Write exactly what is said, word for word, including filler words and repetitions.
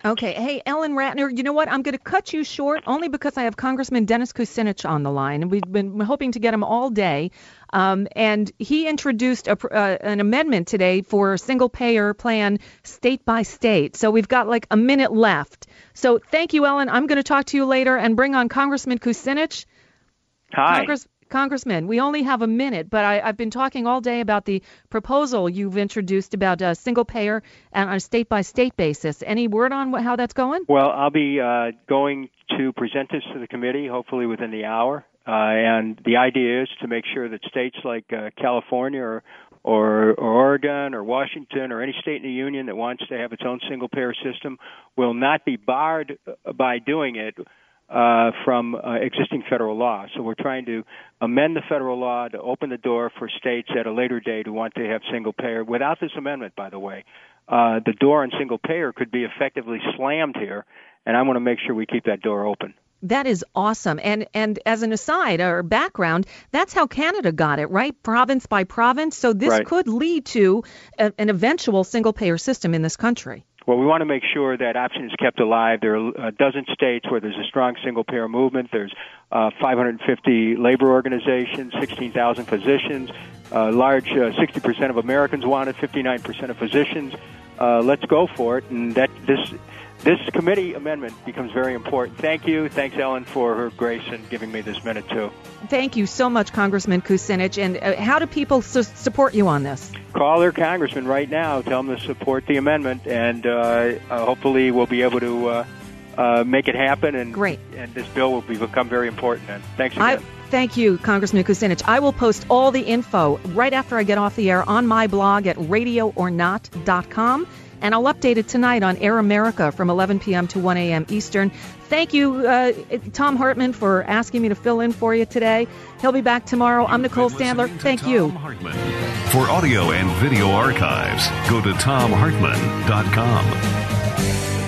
Okay. Hey, Ellen Ratner, you know what? I'm going to cut you short only because I have Congressman Dennis Kucinich on the line, and we've been hoping to get him all day. Um, and he introduced a, uh, an amendment today for a single-payer plan state by state. So we've got like a minute left. So thank you, Ellen. I'm going to talk to you later and bring on Congressman Kucinich. Hi. Congress- Congressman, we only have a minute, but I, I've been talking all day about the proposal you've introduced about a single payer and on a state-by-state basis. Any word on what, how that's going? Well, I'll be uh, going to present this to the committee, hopefully within the hour. Uh, and the idea is to make sure that states like uh, California or, or, or Oregon or Washington or any state in the union that wants to have its own single-payer system will not be barred by doing it Uh, from uh, existing federal law. So we're trying to amend the federal law to open the door for states at a later date who want to have single payer. Without this amendment, by the way, uh, the door on single payer could be effectively slammed here, and I want to make sure we keep that door open. That is awesome. And and as an aside or background, that's how Canada got it, right? Province by province. So this Right. could lead to a, an eventual single payer system in this country. Well, we want to make sure that option is kept alive. There are a dozen states where there's a strong single-payer movement. There's uh, five hundred fifty labor organizations, sixteen thousand physicians. Uh, large uh, sixty percent of Americans want it, fifty-nine percent of physicians. Uh, let's go for it. And that this this committee amendment becomes very important. Thank you. Thanks, Ellen, for her grace in giving me this minute, too. Thank you so much, Congressman Kucinich. And uh, how do people su- support you on this? Call their congressman right now. Tell them to support the amendment, and uh, uh, hopefully we'll be able to uh, uh, make it happen. And Great. And this bill will be, become very important. And thanks again. I, thank you, Congressman Kucinich. I will post all the info right after I get off the air on my blog at radio or not dot com. And I'll update it tonight on Air America from eleven p.m. to one a.m. Eastern. Thank you, uh, Tom Hartman, for asking me to fill in for you today. He'll be back tomorrow. I'm Nicole Sandler. Thank you. Hartman. For audio and video archives, go to tom hartman dot com.